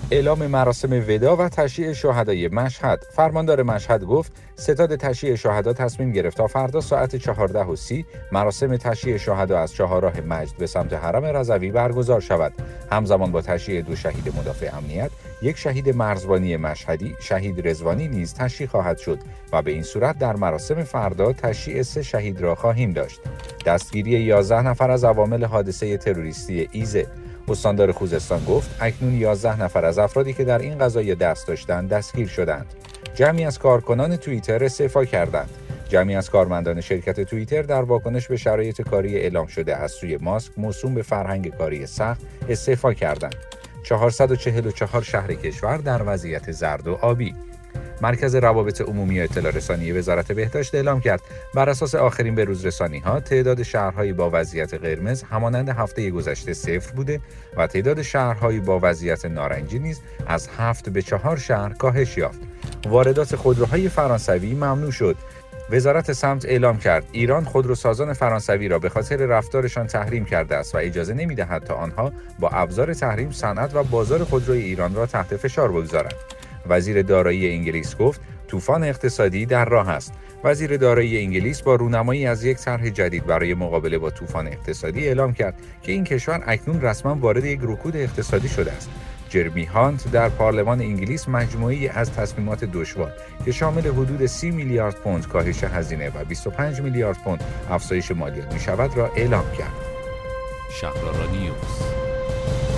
اعلام مراسم ودا و تشییع شهدای مشهد. فرماندار مشهد گفت ستاد تشییع شهدا تصمیم گرفت تا فردا ساعت 14:30 مراسم تشییع شهدا از چهارراه مجد به سمت حرم رضوی برگزار شود. همزمان با تشییع 2 شهید مدافع امنیت، 1 شهید مرزبانی مشهدی، شهید رضوانی نیز تشییع خواهد شد و به این صورت در مراسم فردا تشییع 3 شهید را خواهیم داشت. دستگیری 11 نفر از عوامل حادثه تروریستی ایذه. استاندار خوزستان گفت اکنون 11 نفر از افرادی که در این قضیه دست داشتند دستگیر شدند. جمعی از کارکنان توییتر استعفا کردند. جمعی از کارمندان شرکت توییتر در واکنش به شرایط کاری اعلام شده از سوی ماسک موسوم به فرهنگ کاری سخت استعفا کردند. 444 شهر کشور در وضعیت زرد و آبی. مرکز روابط عمومی و اطلاع رسانی وزارت بهداشت اعلام کرد بر اساس آخرین بروزرسانی‌ها تعداد شهرهای با وضعیت قرمز همانند هفته گذشته 0 بوده و تعداد شهرهای با وضعیت نارنجی نیز از 7 به 4 شهر کاهش یافت. واردات خودروهای فرانسوی ممنوع شد. وزارت سمت اعلام کرد ایران خودروسازان فرانسوی را به خاطر رفتارشان تحریم کرده است و اجازه نمی‌دهد تا آنها با ابزار تحریم صنعت و بازار خودروی ایران را تحت فشار بگذارند. وزیر دارایی انگلیس گفت طوفان اقتصادی در راه است. وزیر دارایی انگلیس با رونمایی از یک طرح جدید برای مقابله با طوفان اقتصادی اعلام کرد که این کشور اکنون رسما وارد یک رکود اقتصادی شده است. جرمی هانت در پارلمان انگلیس مجموعه‌ای از تصمیمات دشوار که شامل حدود 30 میلیارد پوند کاهش هزینه و 25 میلیارد پوند افزایش مالیات می‌شود را اعلام کرد. شهرآرا نیوز.